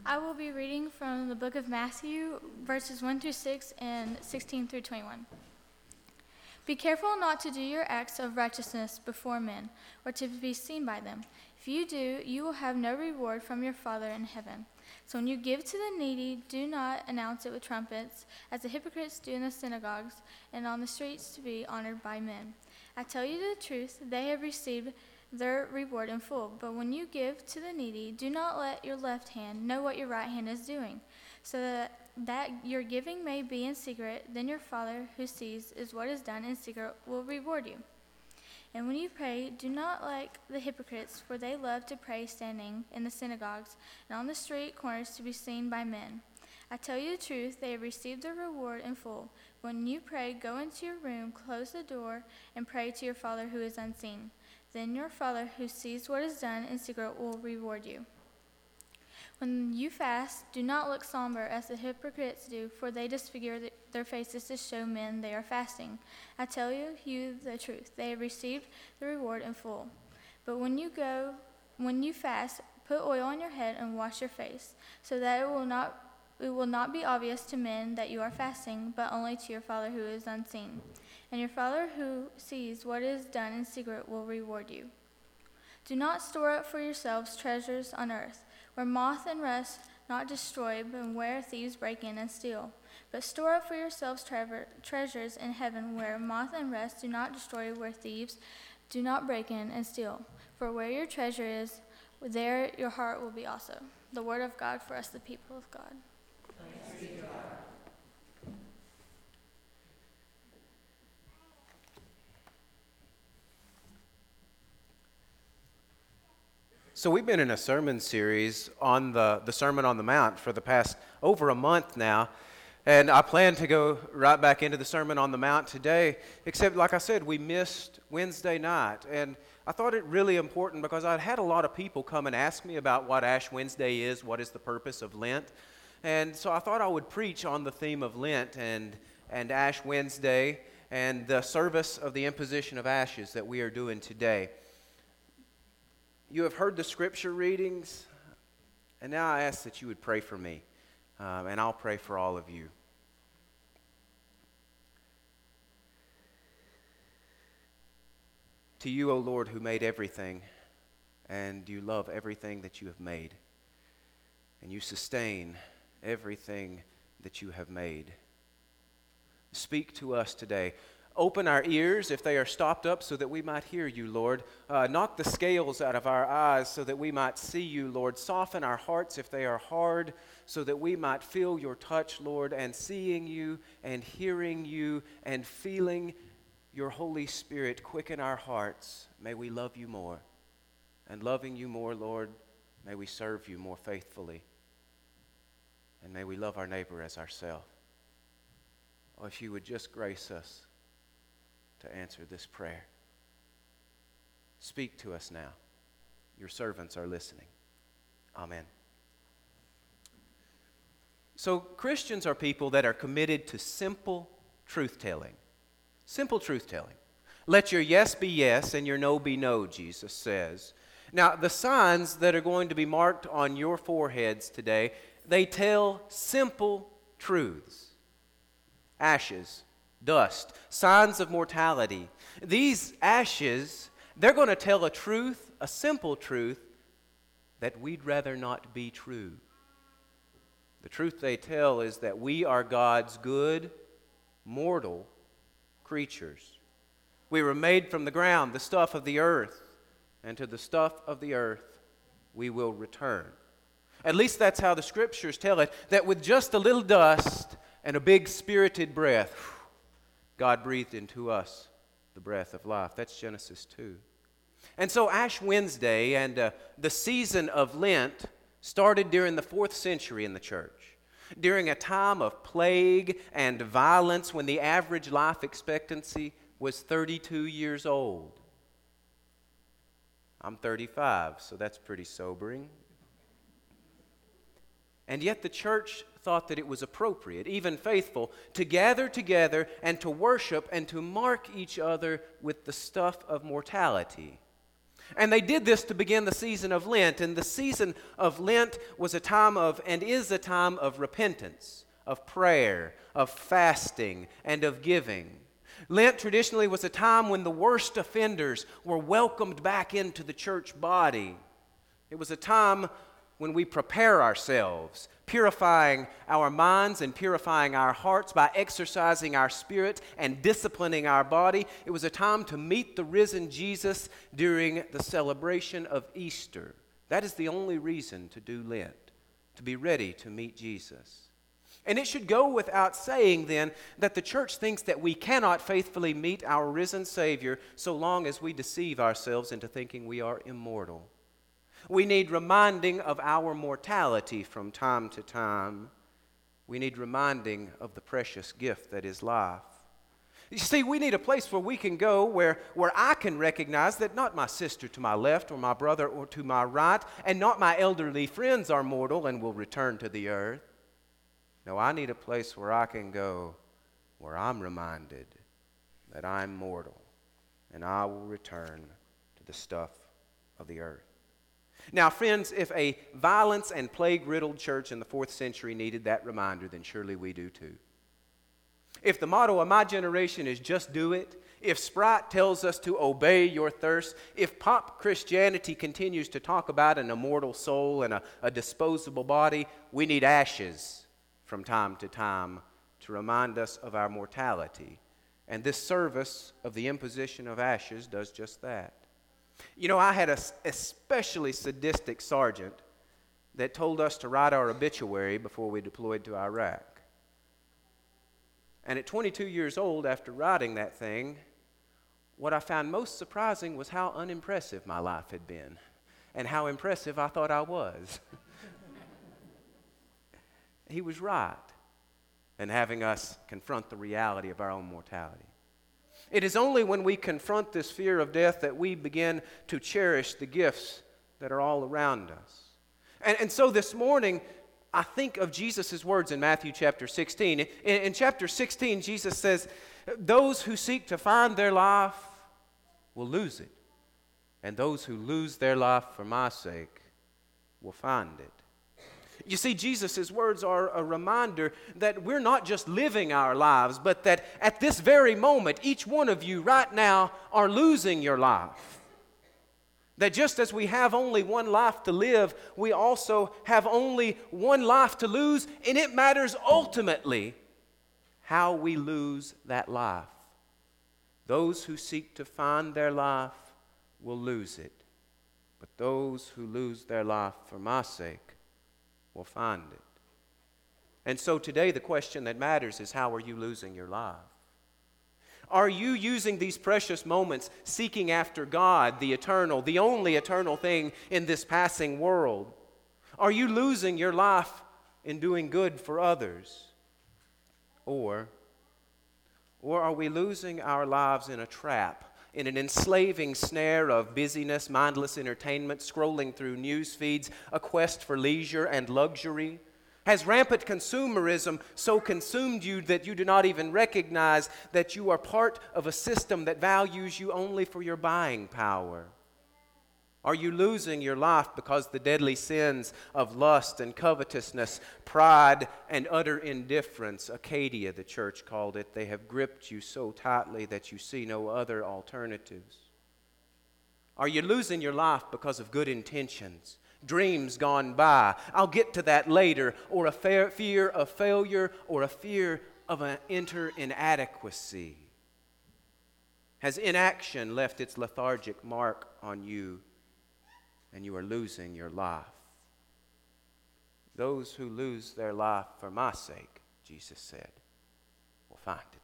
I will be reading from the book of Matthew, verses 1 through 6 and 16 through 21. Be careful not to do your acts of righteousness before men, or to be seen by them. If you do, you will have no reward from your Father in heaven. So when you give to the needy, do not announce it with trumpets, as the hypocrites do in the synagogues and on the streets to be honored by men. I tell you the truth, they have received their reward in full. But when you give to the needy, do not let your left hand know what your right hand is doing, so that your giving may be in secret. Then your Father who sees is what is done in secret will reward you. And when you pray, do not like the hypocrites, for they love to pray standing in the synagogues and on the street corners to be seen by men. I tell you the truth, they have received their reward in full. When you pray, go into your room, close the door, and pray to your Father who is unseen. Then your Father who sees what is done in secret will reward you. When you fast, do not look somber as the hypocrites do, for they disfigure their faces to show men they are fasting. I tell you the truth, they have received the reward in full. But when you fast, put oil on your head and wash your face, so that it will not be obvious to men that you are fasting, but only to your Father who is unseen. And your Father who sees what is done in secret will reward you. Do not store up for yourselves treasures on earth, where moth and rust not destroy, but where thieves break in and steal. But store up for yourselves treasures in heaven, where moth and rust do not destroy, where thieves do not break in and steal. For where your treasure is, there your heart will be also. The word of God for us, the people of God. Thanks be to God. So we've been in a sermon series on the Sermon on the Mount for the past over a month now, and I plan to go right back into the Sermon on the Mount today, except like I said, we missed Wednesday night, and I thought it really important because I'd had a lot of people come and ask me about what Ash Wednesday is, what is the purpose of Lent, and so I thought I would preach on the theme of Lent and Ash Wednesday and the service of the imposition of ashes that we are doing today. You have heard the scripture readings, and now I ask that you would pray for me, and I'll pray for all of you. To you, O Lord, who made everything, and you love everything that you have made, and you sustain everything that you have made. Speak to us today. Open our ears if they are stopped up so that we might hear you, Lord. Knock the scales out of our eyes so that we might see you, Lord. Soften our hearts if they are hard so that we might feel your touch, Lord, and seeing you and hearing you and feeling your Holy Spirit quicken our hearts. May we love you more. And loving you more, Lord, may we serve you more faithfully. And may we love our neighbor as ourselves. Oh, if you would just grace us to answer this prayer. Speak to us now. Your servants are listening. Amen. So Christians are people that are committed to simple truth-telling. Simple truth-telling. Let your yes be yes and your no be no, Jesus says. Now, the signs that are going to be marked on your foreheads today, they tell simple truths. Ashes, dust, signs of mortality. These ashes, they're going to tell a truth, a simple truth, that we'd rather not be true. The truth they tell is that we are God's good, mortal creatures. We were made from the ground, the stuff of the earth, and to the stuff of the earth we will return. At least that's how the scriptures tell it, that with just a little dust and a big spirited breath, God breathed into us the breath of life. That's Genesis 2. And so Ash Wednesday and the season of Lent started during the 4th century in the church, during a time of plague and violence when the average life expectancy was 32 years old. I'm 35, so that's pretty sobering. And yet the church thought that it was appropriate, even faithful, to gather together and to worship and to mark each other with the stuff of mortality. And they did this to begin the season of Lent. And the season of Lent was a time of, and is a time of repentance, of prayer, of fasting, and of giving. Lent traditionally was a time when the worst offenders were welcomed back into the church body. It was a time when we prepare ourselves, purifying our minds and purifying our hearts by exercising our spirit and disciplining our body. It was a time to meet the risen Jesus during the celebration of Easter. That is the only reason to do Lent, to be ready to meet Jesus. And it should go without saying then that the church thinks that we cannot faithfully meet our risen Savior so long as we deceive ourselves into thinking we are immortal. We need reminding of our mortality from time to time. We need reminding of the precious gift that is life. You see, we need a place where we can go where I can recognize that not my sister to my left or my brother or to my right and not my elderly friends are mortal and will return to the earth. No, I need a place where I can go where I'm reminded that I'm mortal and I will return to the stuff of the earth. Now, friends, if a violence and plague-riddled church in the 4th century needed that reminder, then surely we do too. If the motto of my generation is just do it, if Sprite tells us to obey your thirst, if pop Christianity continues to talk about an immortal soul and a disposable body, we need ashes from time to time to remind us of our mortality. And this service of the imposition of ashes does just that. You know, I had an especially sadistic sergeant that told us to write our obituary before we deployed to Iraq. And at 22 years old, after writing that thing, what I found most surprising was how unimpressive my life had been and how impressive I thought I was. He was right in having us confront the reality of our own mortality. It is only when we confront this fear of death that we begin to cherish the gifts that are all around us. And so this morning, I think of Jesus' words in Matthew chapter 16. In chapter 16, Jesus says, those who seek to find their life will lose it, and those who lose their life for my sake will find it. You see, Jesus' words are a reminder that we're not just living our lives, but that at this very moment, each one of you right now are losing your life. That just as we have only one life to live, we also have only one life to lose, and it matters ultimately how we lose that life. Those who seek to find their life will lose it, but those who lose their life for my sake will find it. And so today the question that matters is, how are you losing your life? Are you using these precious moments seeking after God, the eternal, the only eternal thing in this passing world? Are you losing your life in doing good for others? Or are we losing our lives in a trap, in an enslaving snare of busyness, mindless entertainment, scrolling through news feeds, a quest for leisure and luxury? Has rampant consumerism so consumed you that you do not even recognize that you are part of a system that values you only for your buying power? Are you losing your life because the deadly sins of lust and covetousness, pride and utter indifference, Acadia, the church called it, they have gripped you so tightly that you see no other alternatives? Are you losing your life because of good intentions, dreams gone by, I'll get to that later, or a fear of failure, or a fear of an inadequacy? Has inaction left its lethargic mark on you, and you are losing your life? Those who lose their life for my sake, Jesus said, will find it.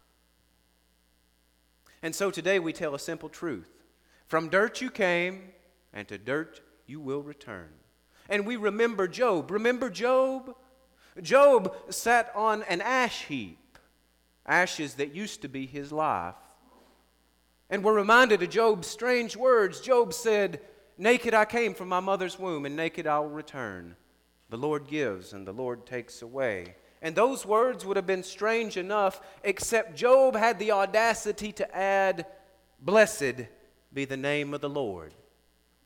And so today we tell a simple truth. From dirt you came, and to dirt you will return. And we remember Job. Remember Job? Job sat on an ash heap, ashes that used to be his life. And we're reminded of Job's strange words. Job said, naked I came from my mother's womb, and naked I will return. The Lord gives, and the Lord takes away. And those words would have been strange enough, except Job had the audacity to add, blessed be the name of the Lord.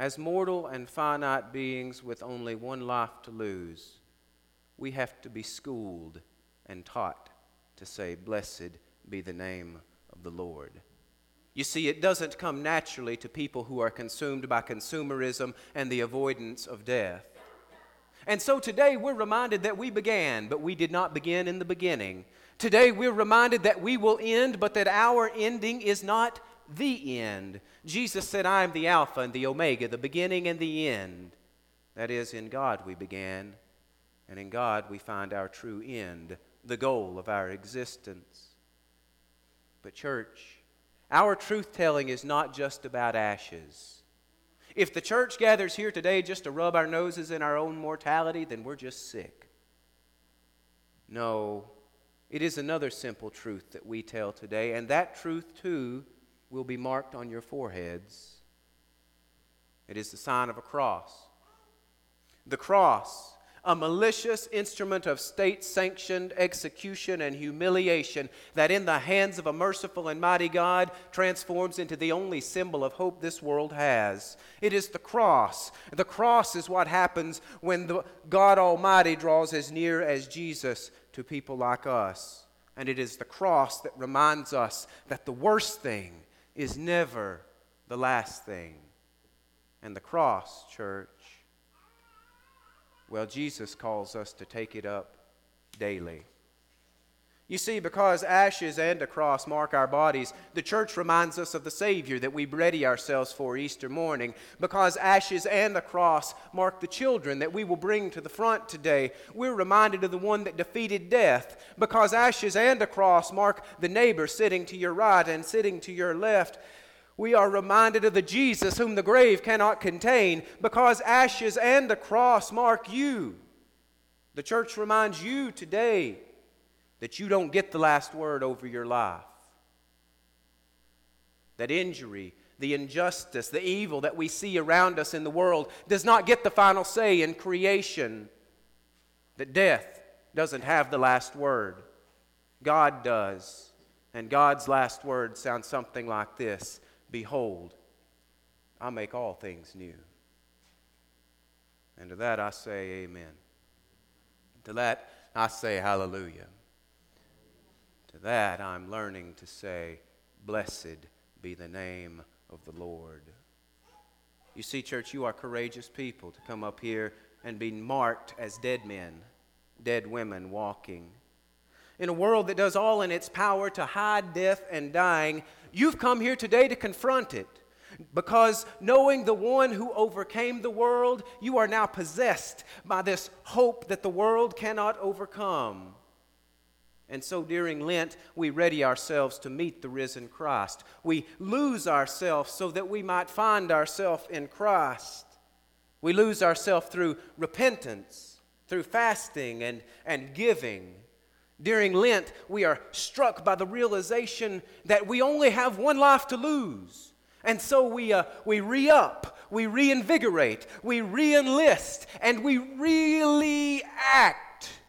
As mortal and finite beings with only one life to lose, we have to be schooled and taught to say, "Blessed be the name of the Lord." You see, it doesn't come naturally to people who are consumed by consumerism and the avoidance of death. And so today we're reminded that we began, but we did not begin in the beginning. Today we're reminded that we will end, but that our ending is not the end. Jesus said, "I am the Alpha and the Omega, the beginning and the end." That is, in God we began, and in God we find our true end, the goal of our existence. But church, our truth-telling is not just about ashes. If the church gathers here today just to rub our noses in our own mortality, then we're just sick. No, it is another simple truth that we tell today, and that truth, too, will be marked on your foreheads. It is the sign of a cross. The cross, a malicious instrument of state-sanctioned execution and humiliation that in the hands of a merciful and mighty God transforms into the only symbol of hope this world has. It is the cross. The cross is what happens when the God Almighty draws as near as Jesus to people like us. And it is the cross that reminds us that the worst thing is never the last thing. And the cross, church, well, Jesus calls us to take it up daily. You see, because ashes and a cross mark our bodies, the church reminds us of the Savior that we ready ourselves for Easter morning. Because ashes and a cross mark the children that we will bring to the front today, we're reminded of the one that defeated death. Because ashes and a cross mark the neighbor sitting to your right and sitting to your left, we are reminded of the Jesus whom the grave cannot contain. Because ashes and a cross mark you, the church reminds you today that you don't get the last word over your life. That injury, the injustice, the evil that we see around us in the world does not get the final say in creation. That death doesn't have the last word. God does. And God's last word sounds something like this: "Behold, I make all things new." And to that I say amen. To that I say hallelujah. To that I'm learning to say, "Blessed be the name of the Lord." You see, church, you are courageous people to come up here and be marked as dead men, dead women walking. In a world that does all in its power to hide death and dying, you've come here today to confront it. Because knowing the one who overcame the world, you are now possessed by this hope that the world cannot overcome. And so during Lent, we ready ourselves to meet the risen Christ. We lose ourselves so that we might find ourselves in Christ. We lose ourselves through repentance, through fasting and giving. During Lent, we are struck by the realization that we only have one life to lose. And so we re-up, we reinvigorate, we re-enlist, and we really act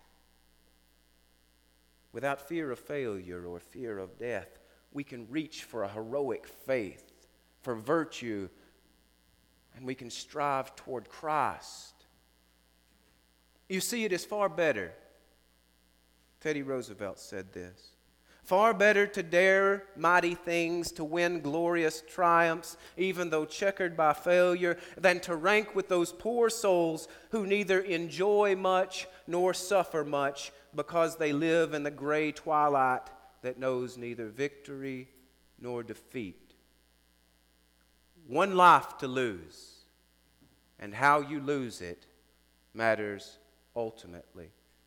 without fear of failure or fear of death. We can reach for a heroic faith, for virtue, and we can strive toward Christ. You see, it is far better. Teddy Roosevelt said this: "Far better to dare mighty things, to win glorious triumphs, even though checkered by failure, than to rank with those poor souls who neither enjoy much nor suffer much, because they live in the gray twilight that knows neither victory nor defeat." One life to lose, and how you lose it matters ultimately.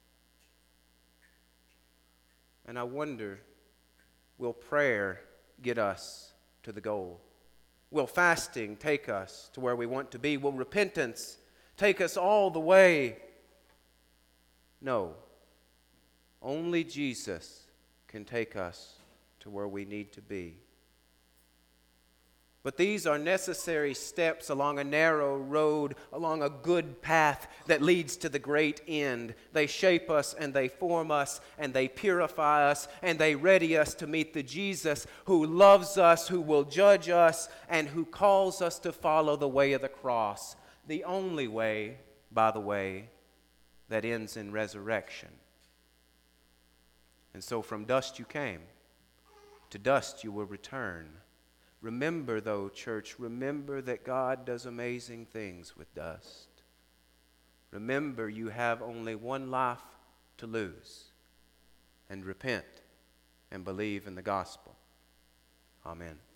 And I wonder, will prayer get us to the goal? Will fasting take us to where we want to be? Will repentance take us all the way? No. Only Jesus can take us to where we need to be. But these are necessary steps along a narrow road, along a good path that leads to the great end. They shape us and they form us and they purify us and they ready us to meet the Jesus who loves us, who will judge us, and who calls us to follow the way of the cross. The only way, by the way, that ends in resurrection. And so from dust you came, to dust you will return. Remember, though, church, remember that God does amazing things with dust. Remember, you have only one life to lose. And repent and believe in the gospel. Amen.